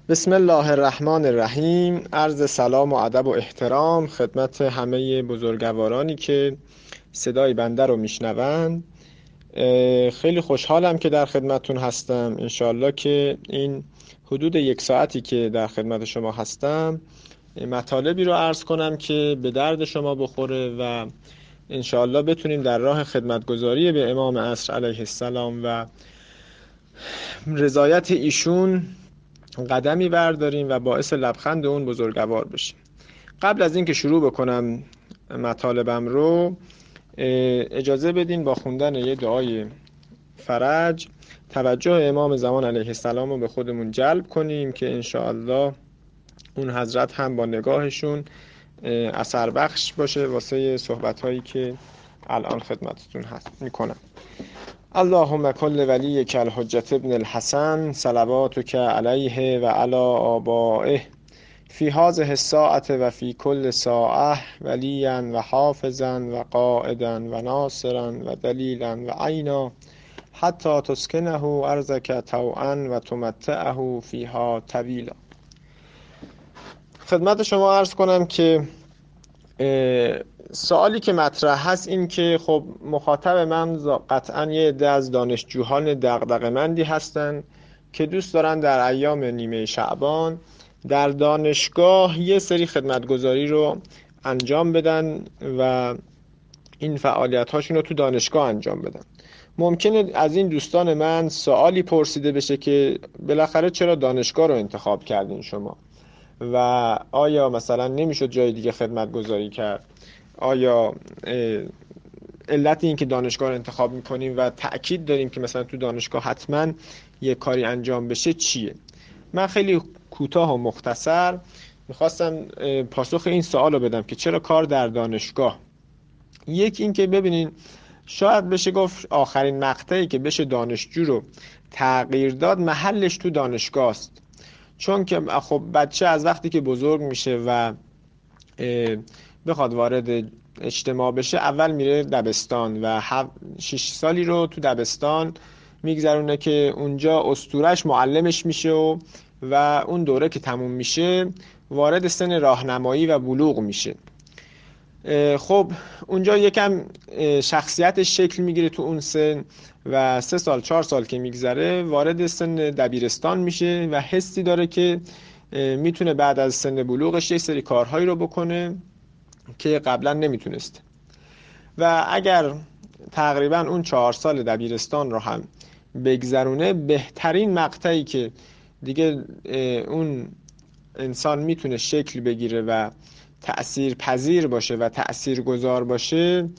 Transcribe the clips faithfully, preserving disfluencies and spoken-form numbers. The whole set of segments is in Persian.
بسم الله الرحمن الرحیم. عرض سلام و ادب و احترام خدمت همه بزرگوارانی که صدای بنده رو میشنوند. خیلی خوشحالم که در خدمتتون هستم. انشالله که این حدود یک ساعتی که در خدمت شما هستم مطالبی رو عرض کنم که به درد شما بخوره و انشالله بتونیم در راه خدمتگزاری به امام عصر علیه السلام و رضایت ایشون قدمی برداریم و باعث لبخند اون بزرگوار بشیم. قبل از اینکه شروع بکنم مطالبم رو، اجازه بدین با خوندن یه دعای فرج توجه امام زمان علیه السلام رو به خودمون جلب کنیم که انشاءالله اون حضرت هم با نگاهشون اثر بخش باشه واسه صحبت‌هایی که الان خدمتتون هست میکنم. اللهم کل ولیک الحجة ابن الحسن صلواتک علیه و علی آبائه فی هذه الساعة و فی کل ساعة ولیا و حافظا و قائدا و ناصرا و دلیلا و عینا حتی تسکنه ارضک طوعا و تمتعه فیها طویلا. خدمت شما عرض کنم که سوالی که مطرح هست این که خب مخاطب من قطعا یه عده از دانشجویان دغدغه‌مندی هستن که دوست دارن در ایام نیمه شعبان در دانشگاه یه سری خدمتگزاری رو انجام بدن و این فعالیت هاشون رو تو دانشگاه انجام بدن. ممکنه از این دوستان من سوالی پرسیده بشه که بالاخره چرا دانشگاه رو انتخاب کردین شما و آیا مثلا نمیشد جای دیگه خدمت گذاری کرد؟ آیا علت این که دانشگاه رو انتخاب میکنیم و تأکید داریم که مثلا تو دانشگاه حتما یه کاری انجام بشه چیه؟ من خیلی کوتاه و مختصر میخواستم پاسخ این سوال رو بدم که چرا کار در دانشگاه. یک این که ببینین شاید بشه گفت آخرین مقطعی که بشه دانشجو رو تغییر داد محلش تو دانشگاه است، چون که خب بچه از وقتی که بزرگ میشه و بخواد وارد اجتماع بشه اول میره دبستان و شش سالی رو تو دبستان میگذرونه که اونجا اسطورش معلمش میشه و و اون دوره که تموم میشه وارد سن راهنمایی و بلوغ میشه. خب اونجا یکم شخصیتش شکل میگیره تو اون سن و سه سال چهار سال که میگذره وارد سن دبیرستان میشه و حسی داره که میتونه بعد از سن بلوغش یه سری کارهایی رو بکنه که قبلا نمیتونست و اگر تقریبا اون چهار سال دبیرستان رو هم بگذرونه بهترین مقطعی که دیگه اون انسان میتونه شکل بگیره و تأثیر پذیر باشه و تأثیر گذار باشه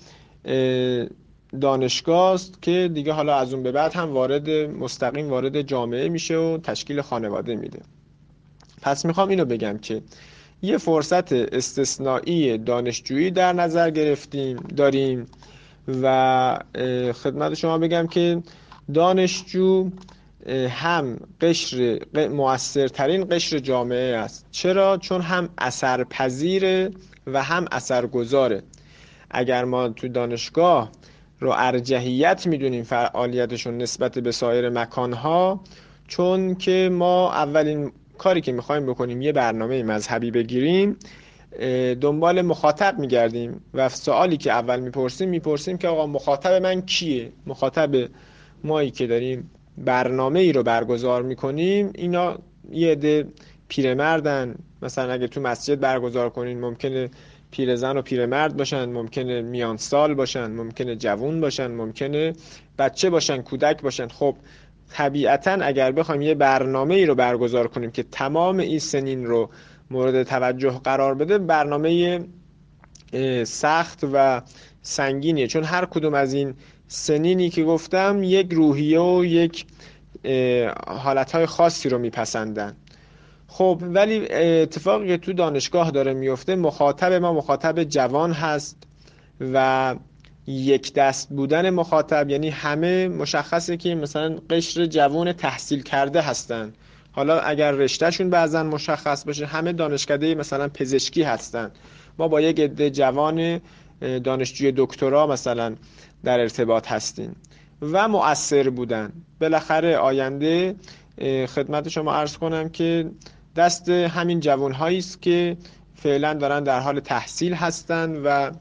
دانشگاه است که دیگه حالا از اون به بعد هم وارد مستقیم وارد جامعه میشه و تشکیل خانواده میده. پس میخوام اینو بگم که یه فرصت استثنایی دانشجویی در نظر گرفتیم داریم و خدمت شما بگم که دانشجو هم قشر مؤثرترین قشر جامعه است. چرا؟ چون هم اثرپذیره و هم اثرگذاره. اگر ما تو دانشگاه رو ارجحیت میدونیم فعالیتشون نسبت به سایر مکانها، چون که ما اولین کاری که میخوایم بکنیم یه برنامه مذهبی بگیریم دنبال مخاطب میگردیم و سوالی که اول میپرسیم میپرسیم که آقا مخاطب من کیه؟ مخاطب مایی که داریم برنامه ای رو برگزار میکنیم اینا یه عده پیرمردن، مثلا اگه تو مسجد برگزار کنین ممکنه پیرزن و پیرمرد باشن، ممکنه میان سال باشن، ممکنه جوون باشن، ممکنه بچه باشن، کودک باشن. خب طبیعتا اگر بخوایم یه برنامه ای رو برگزار کنیم که تمام این سنین رو مورد توجه قرار بده، برنامه سخت و سنگینیه، چون هر کدوم از این سنینی که گفتم یک روحیه و یک حالتهای خاصی رو میپسندن. خب ولی اتفاقی که تو دانشگاه داره میفته مخاطب ما مخاطب جوان هست و یک دست بودن مخاطب یعنی همه مشخصه که مثلا قشر جوان تحصیل کرده هستن. حالا اگر رشتهشون بعضا مشخص باشه همه دانشکده مثلا پزشکی هستن، ما با یک عده جوان دانشجوی دکترا مثلا در ارتباط هستیم و مؤثر بودن. بالاخره آینده خدمت شما عرض کنم که دست همین جوانهایی است که فعلا دارن در حال تحصیل هستن و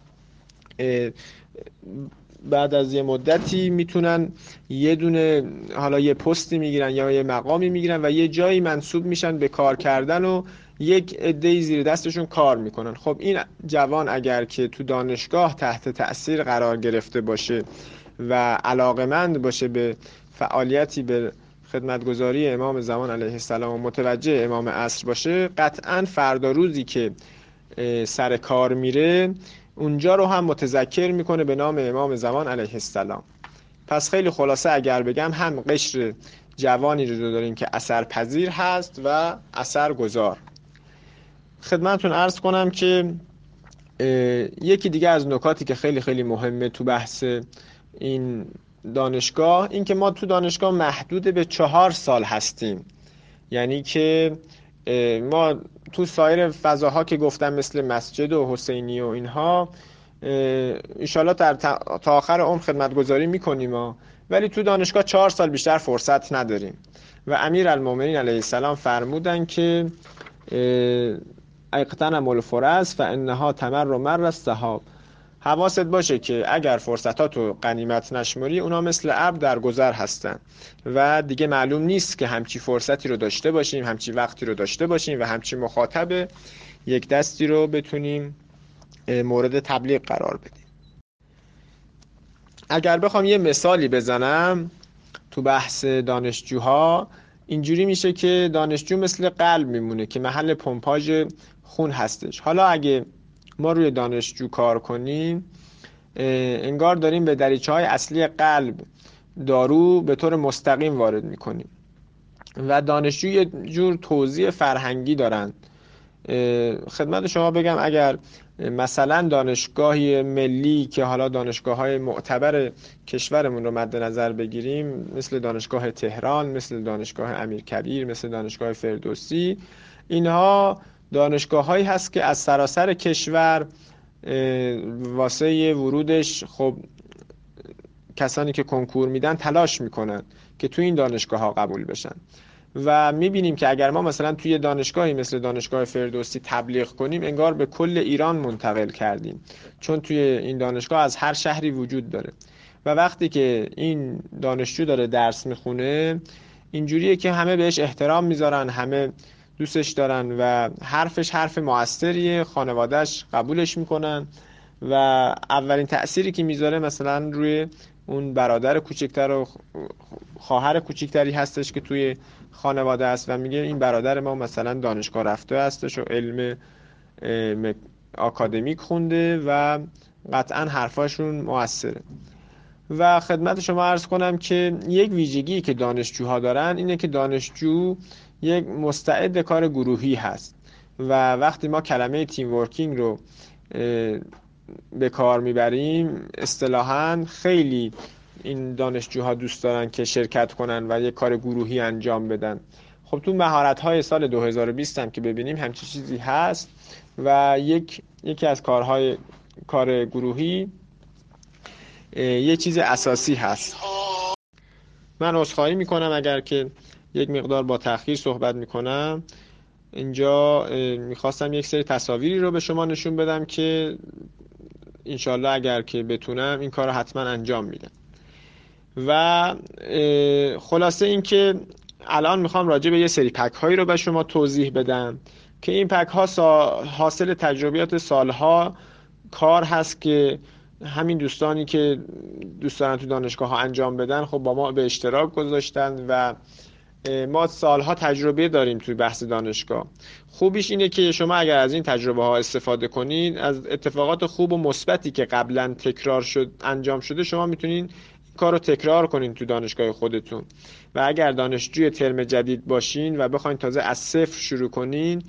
بعد از یه مدتی میتونن یه دونه حالا یه پستی میگیرن یا یه مقامی میگیرن و یه جایی منصوب میشن به کار کردن و یک عده‌ای زیر دستشون کار میکنن. خب این جوان اگر که تو دانشگاه تحت تأثیر قرار گرفته باشه و علاقمند باشه به فعالیتی به خدمتگزاری امام زمان علیه السلام و متوجه امام عصر باشه، قطعا فردا روزی که سر کار میره اونجا رو هم متذکر میکنه به نام امام زمان علیه السلام. پس خیلی خلاصه اگر بگم هم قشر جوانی رو داریم که اثرپذیر هست و اثرگذار. خدمتتون عرض کنم که یکی دیگه از نکاتی که خیلی خیلی مهمه تو بحث این دانشگاه این که ما تو دانشگاه محدود به چهار سال هستیم. یعنی که ما تو سایر فضاها که گفتم مثل مسجد و حسینی و اینها انشالله تا آخر عمر خدمتگزاری میکنیم ها. ولی تو دانشگاه چهار سال بیشتر فرصت نداریم و امیرالمومنین علیه السلام فرمودن که اغتنموا الفرص فانها تمر مر السحاب. حواست باشه که اگر فرصتاتو غنیمت نشماری اونا مثل ابر در گذر هستن و دیگه معلوم نیست که همچی فرصتی رو داشته باشیم، همچی وقتی رو داشته باشیم و همچی مخاطب یک دستی رو بتونیم مورد تبلیغ قرار بدیم. اگر بخوام یه مثالی بزنم تو بحث دانشجوها، اینجوری میشه که دانشجو مثل قلب میمونه که محل پمپاژ خون هستش. حالا اگه ما روی دانشجو کار کنیم انگار داریم به دریچه های اصلی قلب دارو به طور مستقیم وارد میکنیم و دانشجو یه جور توزیع فرهنگی دارن. خدمت شما بگم اگر مثلا دانشگاهی ملی که حالا دانشگاه‌های معتبر کشورمون رو مد نظر بگیریم، مثل دانشگاه تهران، مثل دانشگاه امیرکبیر، مثل دانشگاه فردوسی، اینها دانشگاه‌هایی هست که از سراسر کشور واسه ورودش خب کسانی که کنکور میدن تلاش میکنن که توی این دانشگاه ها قبول بشن و میبینیم که اگر ما مثلا توی دانشگاهی مثل دانشگاه فردوسی تبلیغ کنیم انگار به کل ایران منتقل کردیم، چون توی این دانشگاه از هر شهری وجود داره و وقتی که این دانشجو داره درس میخونه اینجوریه که همه بهش احترام میذارن، همه دوستش دارن و حرفش حرف موثریه، خانوادهش قبولش میکنن و اولین تأثیری که میذاره مثلا روی اون برادر کوچکتر و خواهر کوچکتری هستش که توی خانواده است و میگه این برادر ما مثلا دانشگاه رفته هستش و علم آکادمیک خونده و قطعا حرفاشون موثره. و خدمت شما عرض کنم که یک ویژگی که دانشجوها دارن اینه که دانشجو یک مستعد کار گروهی هست و وقتی ما کلمه تیم ورکینگ رو به کار میبریم اصطلاحاً خیلی این دانشجوها دوست دارن که شرکت کنن و یک کار گروهی انجام بدن. خب تو مهارت‌های سال دو هزار و بیست هم که ببینیم همچین چیزی هست و یک یکی از کارهای کار گروهی یه چیز اساسی هست. من عذرخواهی میکنم اگر که یک مقدار با تأخیر صحبت میکنم. اینجا میخواستم یک سری تصاویری رو به شما نشون بدم که انشالله اگر که بتونم این کار رو حتما انجام میدم. و خلاصه این که الان میخوام راجع به یه سری پک هایی رو به شما توضیح بدم که این پک ها حاصل تجربیات سالها کار هست که همین دوستانی که دوست دارن تو دانشگاه ها انجام بدن خب با ما به اشتراک گذاشتن و ما سالها تجربه داریم توی بحث دانشگاه. خوبیش اینه که شما اگر از این تجربه ها استفاده کنید، از اتفاقات خوب و مثبتی که قبلا تکرار شد انجام شده شما میتونین این کار رو تکرار کنین تو دانشگاه خودتون و اگر دانشجوی ترم جدید باشین و بخواین تازه از صفر شروع کنین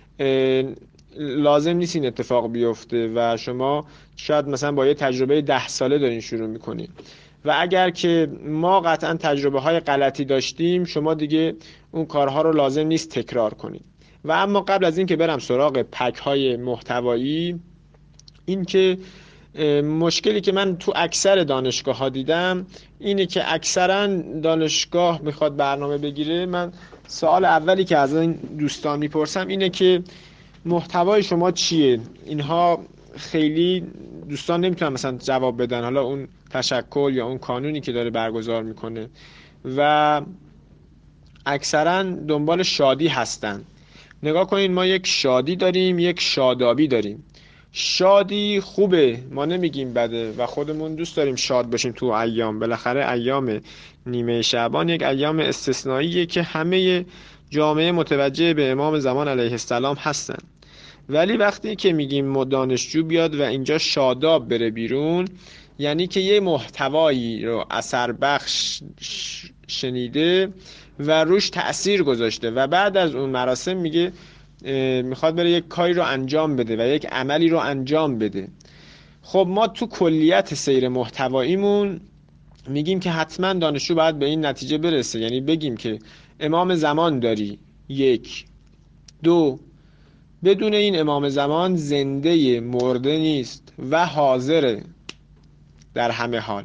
لازم نیست این اتفاق بیفته و شما شاید مثلا با یه تجربه ده ساله دارین شروع میکنین و اگر که ما قطعا تجربه های غلطی داشتیم شما دیگه اون کارها رو لازم نیست تکرار کنید. و اما قبل از این که برم سراغ پک های محتوایی، این که مشکلی که من تو اکثر دانشگاه ها دیدم اینه که اکثرا دانشگاه میخواد برنامه بگیره، من سوال اولی که از این دوستان میپرسم اینه که محتوای شما چیه. اینها خیلی دوستان نمیتونن مثلا جواب بدن، حالا اون تشکل یا اون کانونی که داره برگزار میکنه، و اکثرا دنبال شادی هستن. نگاه کنین، ما یک شادی داریم، یک شادابی داریم. شادی خوبه، ما نمیگیم بده و خودمون دوست داریم شاد باشیم تو ایام. بالاخره ایام نیمه شعبان یک ایام استثنائیه که همه جامعه متوجه به امام زمان علیه السلام هستن. ولی وقتی که میگیم دانشجو بیاد و اینجا شاداب بره بیرون، یعنی که یه محتوایی رو اثر بخش شنیده و روش تأثیر گذاشته و بعد از اون مراسم میگه میخواد بره یک کاری رو انجام بده و یک عملی رو انجام بده. خب ما تو کلیت سیر محتواییمون میگیم که حتما دانشجو باید به این نتیجه برسه، یعنی بگیم که امام زمان داری، یک. دو، بدون این امام زمان زنده مرده نیست و حاضره در همه حال.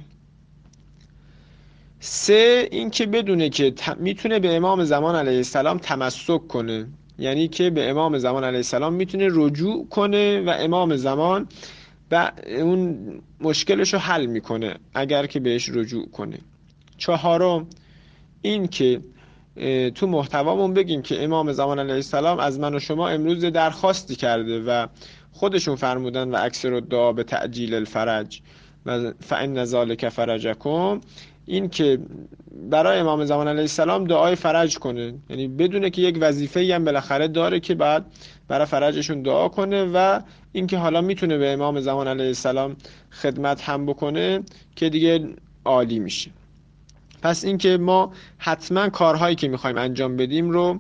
سه، این که بدونه که میتونه به امام زمان علیه السلام تمسک کنه، یعنی که به امام زمان علیه السلام میتونه رجوع کنه و امام زمان و اون مشکلش رو حل میکنه اگر که بهش رجوع کنه. چهارم، این که تو محتوامون بگیم که امام زمان علیه السلام از من و شما امروز درخواستی کرده و خودشون فرمودن و اکثر الدعا به تعجیل الفرج و فإن ذلک فرجکم، این که برای امام زمان علیه السلام دعای فرج کنه، یعنی بدونه که یک وظیفه‌ای هم بالاخره داره که بعد برای فرجشون دعا کنه و اینکه حالا میتونه به امام زمان علیه السلام خدمت هم بکنه که دیگه عالی میشه. پس اینکه ما حتما کارهایی که میخوایم انجام بدیم رو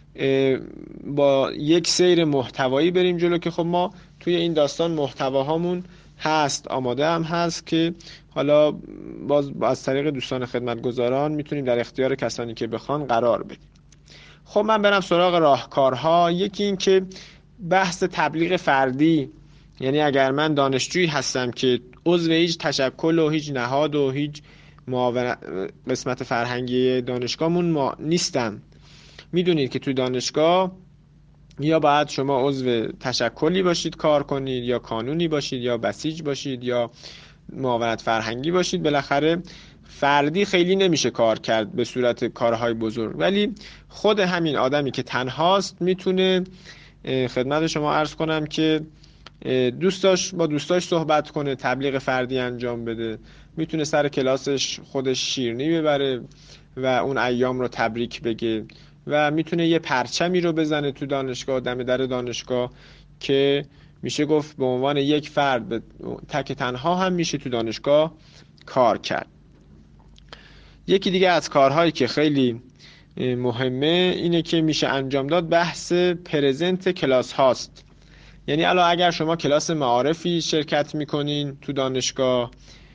با یک سیر محتوایی بریم جلو که خب ما توی این داستان محتواهامون هست، آماده هم هست که حالا باز از طریق دوستان خدمتگزاران میتونیم در اختیار کسانی که بخوان قرار بدیم. خب من برم سراغ راهکارها. یکی این که بحث تبلیغ فردی، یعنی اگر من دانشجویی هستم که عضو هیچ تشکل و هیچ نهاد و هیچ معاون قسمت فرهنگی دانشگاهمون ما نیستم، میدونید که توی دانشگاه یا باید شما عضو تشکلی باشید کار کنید، یا کانونی باشید، یا بسیج باشید، یا معاونت فرهنگی باشید. بالاخره فردی خیلی نمیشه کار کرد به صورت کارهای بزرگ، ولی خود همین آدمی که تنهاست میتونه خدمت شما عرض کنم که دوستاش با دوستاش صحبت کنه، تبلیغ فردی انجام بده، میتونه سر کلاسش خودش شیرینی ببره و اون ایام رو تبریک بگه و میتونه یه پرچمی رو بزنه تو دانشگاه، دم در دانشگاه، که میشه گفت به عنوان یک فرد تک تنها هم میشه تو دانشگاه کار کرد. یکی دیگه از کارهایی که خیلی مهمه اینه که میشه انجام داد بحث پرزنت کلاس هاست. یعنی الان اگر شما کلاس معارفی شرکت میکنین تو دانشگاه،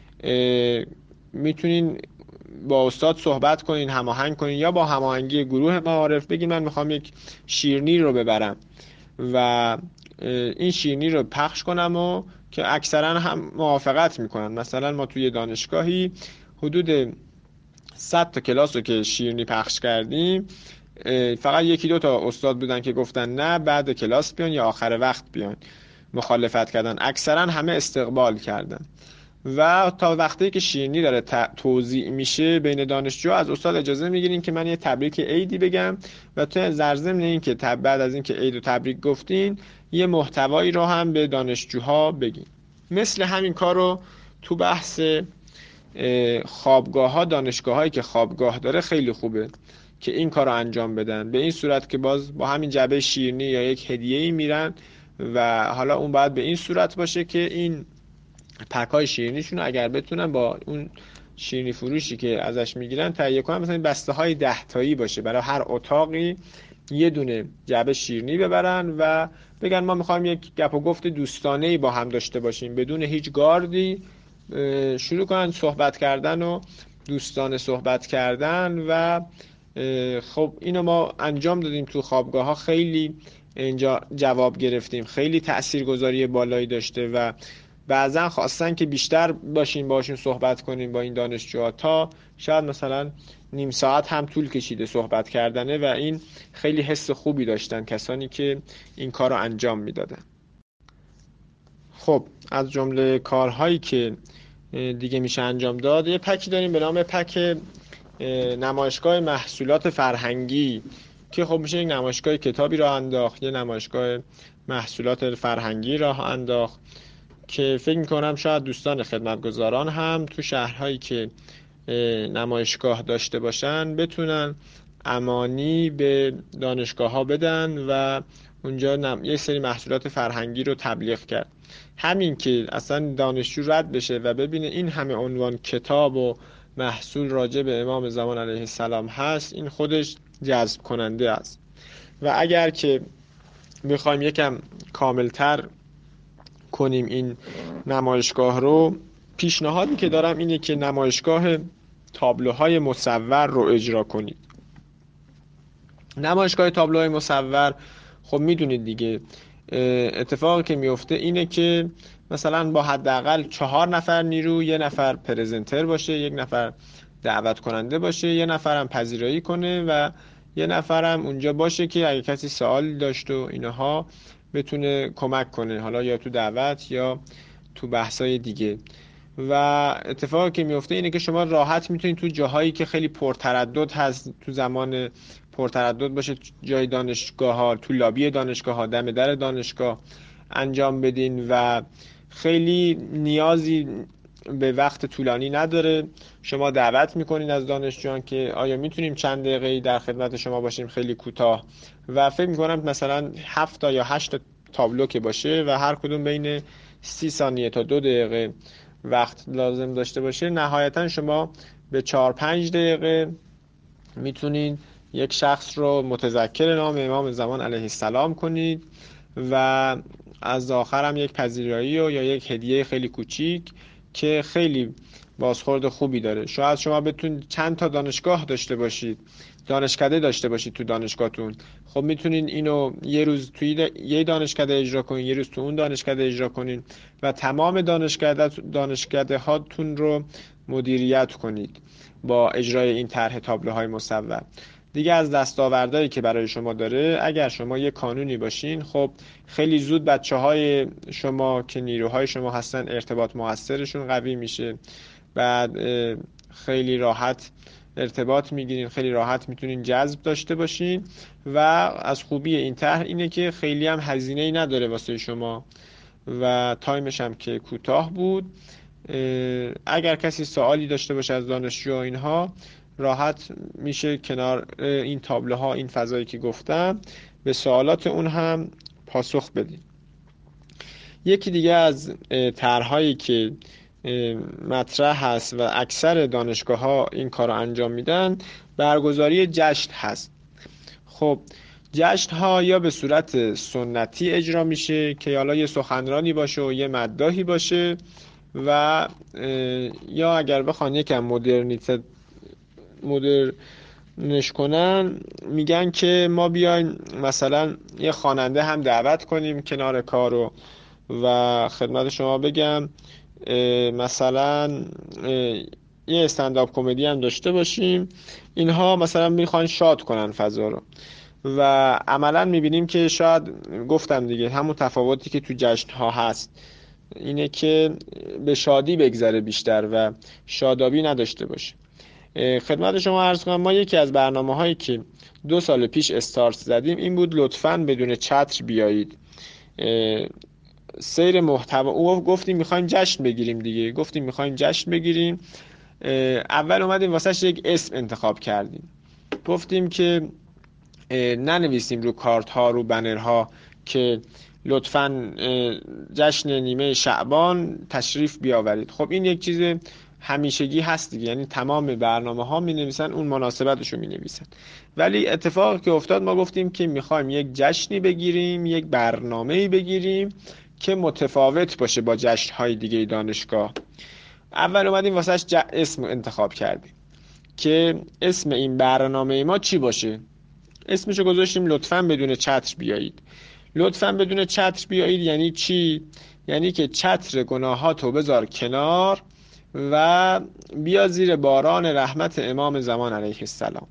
میتونین با استاد صحبت کنین، هماهنگ کنین، یا با هماهنگی گروه معارف بگین من میخوام یک شیرینی رو ببرم و این شیرینی رو پخش کنم و که اکثرا هم موافقت میکنن. مثلا ما توی دانشگاهی حدود صد تا کلاس رو که شیرینی پخش کردیم، فقط یکی دو تا استاد بودن که گفتن نه بعد کلاس بیان یا آخر وقت بیان، مخالفت کردن. اکثرا همه استقبال کردن و تا وقتی که شیرینی داره توزیع میشه بین دانشجو از استاد اجازه میگیرین که من یه تبریک عیدی بگم و تو ضمن این که بعد از این که عید و تبریک گفتین یه محتوایی رو هم به دانشجوها بگین. مثل همین کار رو تو بحث خوابگاه ها، دانشگاه هایی که خوابگاه داره خیلی خوبه که این کار رو انجام بدن، به این صورت که باز با همین جعبه شیرینی یا یک هدیه‌ای میرن و حالا اون باید به این صورت باشه که این پک‌های شیرینیشون رو اگر بتونن با اون شیرینی فروشی که ازش میگیرن تهیه کنن، مثلا بسته های ده تایی باشه، برای هر اتاقی یه دونه جعبه شیرینی ببرن و بگن ما میخوایم یک گپ و گفت دوستانه‌ای با هم داشته باشیم، بدون هیچ گاردی شروع کنن صحبت کردن و دوستانه صحبت کردن. و خب اینو ما انجام دادیم تو خوابگاه ها، خیلی اینجا جواب گرفتیم، خیلی تاثیرگذاری بالایی داشته و بعضا خواستن که بیشتر باشیم باشون صحبت کنیم با این دانشجوها، تا شاید مثلا نیم ساعت هم طول کشیده صحبت کردنه و این خیلی حس خوبی داشتن کسانی که این کار رو انجام میدادن. خب از جمله کارهایی که دیگه میشه انجام داد، یه پکی داریم به نام پک نمایشگاه محصولات فرهنگی که خب میشه یک نمایشگاه کتابی راه انداخت، یه نمایشگاه محصولات فرهنگی راه انداخت که فکر میکنم شاید دوستان خدمتگزاران هم تو شهرهایی که نمایشگاه داشته باشن بتونن امانی به دانشگاه ها بدن و اونجا نم... یه سری محصولات فرهنگی رو تبلیغ کرد. همین که اصلا دانشجو رد بشه و ببینه این همه عنوان کتاب و محصول راجع به امام زمان علیه السلام هست، این خودش جذب کننده است. و اگر که میخوایم یکم کاملتر کنیم این نمایشگاه رو، پیشنهادی که دارم اینه که نمایشگاه تابلوهای مصور رو اجرا کنید. نمایشگاه تابلوهای مصور خب میدونید دیگه، اتفاقی که میفته اینه که مثلا با حداقل چهار نفر نیرو، یه نفر پرزنتر باشه، یک نفر دعوت کننده باشه، یه نفرم پذیرایی کنه و یه نفرم اونجا باشه که اگه کسی سوالی داشت و اینها بتونه کمک کنه، حالا یا تو دعوت یا تو بحثای دیگه. و اتفاقی که میفته اینه که شما راحت میتونید تو جاهایی که خیلی پرتردد هست، تو زمان پرتردد باشه، جای دانشگاه ها، تو لابی دانشگاه ها، دم در دانشگاه انجام بدین و خیلی نیازی به وقت طولانی نداره. شما دعوت میکنین از دانشجویان که آیا میتونیم چند دقیقه‌ای در خدمت شما باشیم، خیلی کوتاه، و فکر میکنم مثلا هفت تا یا هشت تابلو که باشه و هر کدوم بین سی ثانیه تا دو دقیقه وقت لازم داشته باشه، نهایتا شما به چهار پنج دقیقه میتونید یک شخص رو متذکر نام امام زمان علیه السلام کنید و از آخر هم یک پذیرایی و یا یک هدیه خیلی کوچیک که خیلی بازخورد خوبی داره. شاید شما بتونید چند تا دانشگاه داشته باشید، دانشکده داشته باشید تو دانشگاهتون، خب میتونین اینو یه روز توی یه دانشکده اجرا کنین، یه روز تو اون دانشکده اجرا کنین و تمام دانشکده دانشکده هاتون رو مدیریت کنید با اجرای این طرح تابلوهای مصور. دیگه از دستاوردهایی که برای شما داره، اگر شما یه کانونی باشین، خب خیلی زود بچه های شما که نیروهای شما هستن ارتباط موثرشون قوی میشه، بعد خیلی راحت ارتباط میگیرین، خیلی راحت میتونین جذب داشته باشین و از خوبی این طرح اینه که خیلی هم هزینه‌ای نداره واسه شما و تایمش هم که کوتاه بود. اگر کسی سوالی داشته باشه از دانشجو اینها، راحت میشه کنار این تابلوها، این فضایی که گفتم، به سوالات اون هم پاسخ بدید. یکی دیگه از طرح‌هایی که مطرح هست و اکثر دانشگاه ها این کار رو انجام میدن، برگزاری جشن هست. خب جشن ها یا به صورت سنتی اجرا میشه که حالا یه سخنرانی باشه و یه مداحی باشه، و یا اگر بخوان یکم مدرنیته مدرنش کنن، میگن که ما بیاین مثلا یه خواننده هم دعوت کنیم کنار کارو و خدمت شما بگم مثلا یه استندآپ کمدی هم داشته باشیم. اینها مثلا میخوان شاد کنن فضا رو و عملا میبینیم که شاید گفتم دیگه همون تفاوتی که تو جشن ها هست اینه که به شادی بگذره بیشتر و شادابی نداشته باشه. خدمت شما عرض کنم ما یکی از برنامه هایی که دو سال پیش استارت زدیم این بود لطفاً بدون چتر بیایید. سیر محتوا، او گفتیم میخوایم جشن بگیریم دیگه، گفتیم میخوایم جشن بگیریم. اول اومدیم واسهش یک اسم انتخاب کردیم، گفتیم که ننویسیم رو کارت ها، رو بنر ها که لطفاً جشن نیمه شعبان تشریف بیاورید. خب این یک چیز همیشگی هست دیگه، یعنی تمام برنامه ها می نویسن اون مناسبتش رو می نویسن. ولی اتفاقی که افتاد ما گفتیم که میخوایم یک جشنی بگیریم، یک برنامه‌ای بگیریم که متفاوت باشه با جشن‌های دیگه دانشگاه. اول اومدیم واسهش ج... اسم انتخاب کردیم که اسم این برنامه ما چی باشه. اسمشو گذاشتیم لطفاً بدون چتر بیایید. لطفاً بدون چتر بیایید یعنی چی؟ یعنی که چتر گناهاتو بذار کنار و بیا زیر باران رحمت امام زمان علیه السلام.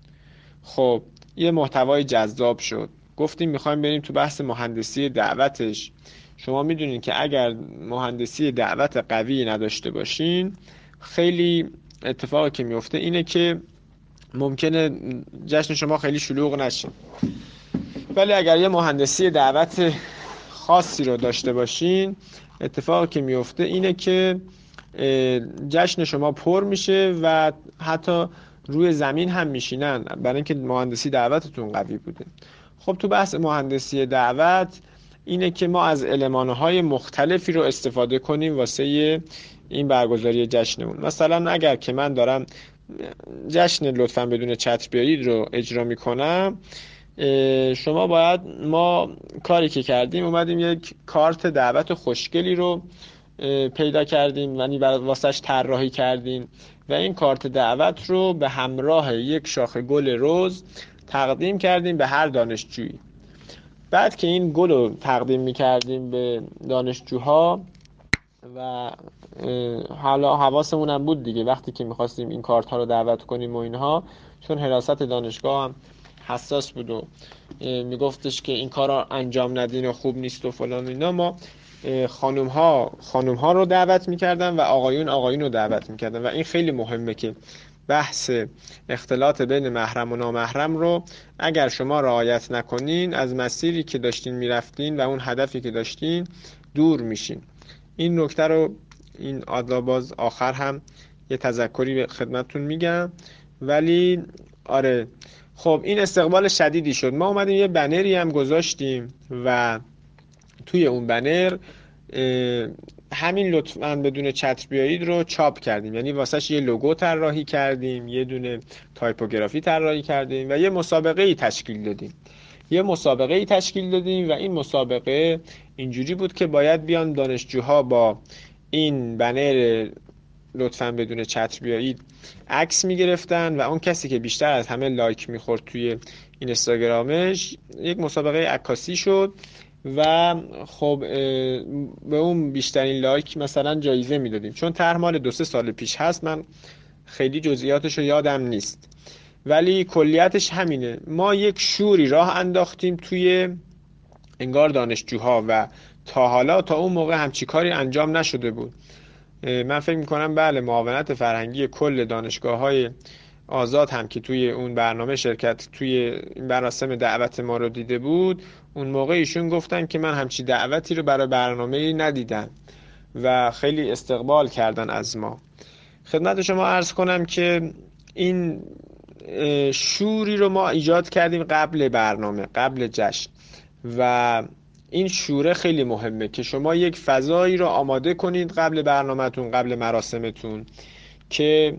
خب یه محتوای جذاب شد. گفتیم میخوایم بریم تو بحث مهندسی دعوتش. شما میدونین که اگر مهندسی دعوت قوی نداشته باشین، خیلی اتفاقی که میفته اینه که ممکنه جشن شما خیلی شلوغ نشه. ولی اگر یه مهندسی دعوت خاصی رو داشته باشین، اتفاقی که میفته اینه که جشن شما پر میشه و حتی روی زمین هم میشینن، برای اینکه مهندسی دعوتتون قوی بوده. خب تو بحث مهندسی دعوت اینه که ما از المانهای مختلفی رو استفاده کنیم واسه این برگزاری جشنمون. مثلا اگر که من دارم جشن لطفاً بدون چتر بیایید رو اجرا میکنم، شما باید، ما کاری که کردیم اومدیم یک کارت دعوت خوشگلی رو پیدا کردیم، یعنی واسش طراحی کردیم و این کارت دعوت رو به همراه یک شاخه گل رز تقدیم کردیم به هر دانشجویی. بعد که این گل رو تقدیم می‌کردیم به دانشجوها و حالا حواسمون هم بود دیگه وقتی که می‌خواستیم این کارت ها رو دعوت کنیم و اینها، چون حراست دانشگاه هم حساس بود و میگفتش که این کار رو انجام ندین و خوب نیست و فلان اینا، ما خانوم ها خانوم ها رو دعوت میکردن و آقایون آقایون رو دعوت میکردن و این خیلی مهمه که بحث اختلاط بین محرم و نامحرم رو اگر شما رعایت نکنین، از مسیری که داشتین میرفتین و اون هدفی که داشتین دور میشین. این نکته رو این آداباز آخر هم یه تذکری به خدمتتون میگم. ولی آره، خب این استقبال شدیدی شد. ما اومدیم یه بنری هم گذاشتیم و توی اون بنر همین لطفاً بدون چتر بیایید رو چاپ کردیم، یعنی واسهش یه لوگو طراحی کردیم، یه دونه تایپوگرافی طراحی کردیم و یه مسابقه ای تشکیل دادیم. یه مسابقه ای تشکیل دادیم و این مسابقه اینجوری بود که باید بیان دانشجوها با این بنر لطفاً بدون چتر بیایید عکس میگرفتن و اون کسی که بیشتر از همه لایک میخورد توی اینستاگرامش یک مسابقه عکاسی شد و خب به اون بیشترین لایک مثلا جایزه میدادیم. چون طرح مال دو سه سال پیش هست، من خیلی جزئیاتش رو یادم نیست، ولی کلیتش همینه. ما یک شوری راه انداختیم توی انگار دانشجوها و تا حالا تا اون موقع همچی کاری انجام نشده بود. من فکر میکنم بله، معاونت فرهنگی کل دانشگاه‌های آزاد هم که توی اون برنامه شرکت توی این مراسم دعوت ما رو دیده بود، اون موقع ایشون گفتن که من همچی دعوتی رو برای برنامه‌ای ندیدم و خیلی استقبال کردن از ما. خدمت شما عرض کنم که این شوری رو ما ایجاد کردیم قبل برنامه، قبل جشن، و این شوره خیلی مهمه که شما یک فضایی رو آماده کنید قبل برنامه‌تون، قبل مراسمتون، که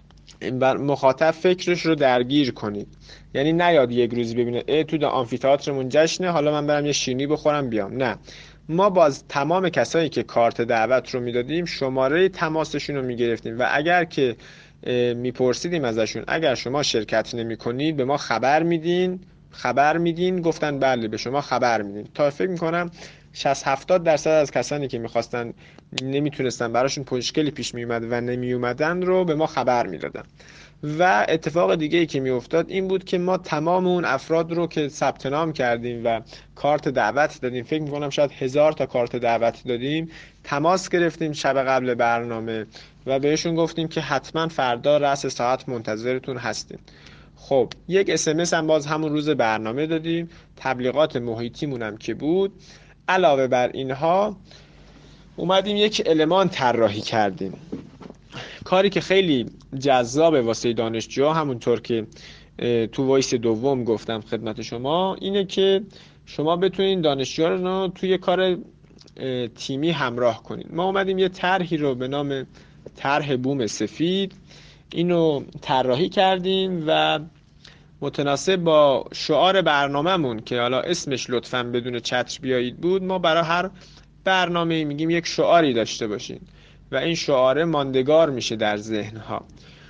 مخاطب فکرش رو درگیر کنید. یعنی نیاد یک روز ببینه ای تو آمفی‌تئاترمون جشنه، حالا من برم یه شیرینی بخورم بیام. نه، ما باز تمام کسایی که کارت دعوت رو میدادیم شماره تماسشون رو میگرفتیم و اگر که میپرسیدیم ازشون اگر شما شرکت نمی کنید به ما خبر میدین خبر میدین گفتن بله به شما خبر میدین. تا فکر میکنم شصت هفتاد درصد از کسانی که میخواستن نمیتونستن، براشون مشکلی پیش میومد و نمیومدن رو به ما خبر میدادن. و اتفاق دیگه ای که میافتاد این بود که ما تمام اون افراد رو که ثبت نام کردیم و کارت دعوت دادیم، فکر میکنم شاید هزار تا کارت دعوت دادیم، تماس گرفتیم شب قبل برنامه و بهشون گفتیم که حتما فردا رأس ساعت منتظرتون هستیم. خب یک اس ام اس هم باز همون روز برنامه دادیم، تبلیغات محیطیمون هم که بود. علاوه بر اینها اومدیم یک المان طراحی کردیم، کاری که خیلی جذاب واسه دانشجوها، همونطور که تو وایس دوم گفتم خدمت شما، اینه که شما بتونین دانشجوها رو توی کار تیمی همراه کنین. ما اومدیم یه طرحی رو به نام طرح بوم سفید اینو طراحی کردیم و متناسب با شعار برنامه‌مون که حالا اسمش لطفاً بدون چتر بیایید بود، ما برای هر برنامه‌ای میگیم یک شعاری داشته باشین و این شعار ماندگار میشه در ذهنها.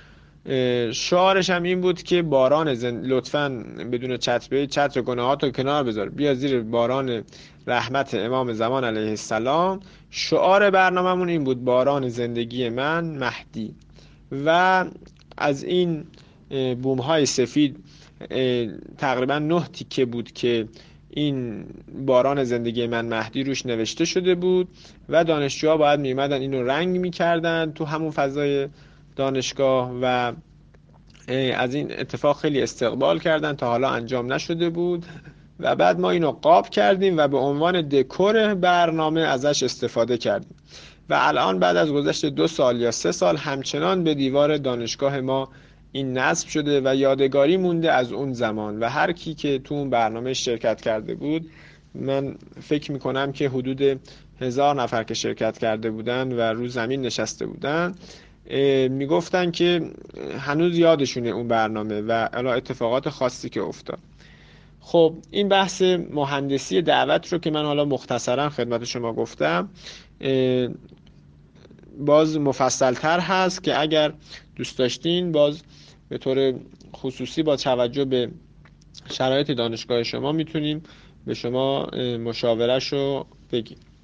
شعارش هم این بود که باران زند... لطفاً بدون چتر چتر گناهات رو کنار بذار، بیا زیر باران رحمت امام زمان علیه السلام. شعار برنامه‌مون این بود: باران زندگی من مهدی. و از این بوم‌های سفید تقریبا نه تیکه بود که این باران زندگی من مهدی روش نوشته شده بود و دانشجوها باید می‌اومدن اینو رنگ می‌کردن تو همون فضای دانشگاه و از این اتفاق خیلی استقبال کردن، تا حالا انجام نشده بود. و بعد ما اینو قاب کردیم و به عنوان دکور برنامه ازش استفاده کردیم و الان بعد از گذشت دو سال یا سه سال همچنان به دیوار دانشگاه ما این نصب شده و یادگاری مونده از اون زمان. و هر کی که تو اون برنامه شرکت کرده بود، من فکر میکنم که حدود هزار نفر که شرکت کرده بودن و رو زمین نشسته بودن، میگفتن که هنوز یادشونه اون برنامه و الا اتفاقات خاصی که افتاد. خب این بحث مهندسی دعوت رو که من حالا مختصرا خدمت شما گفتم، باز مفصل‌تر هست که اگر دوست داشتین باز به طور خصوصی با توجه به شرایط دانشگاه شما میتونیم به شما مشاوره‌شو بگیم.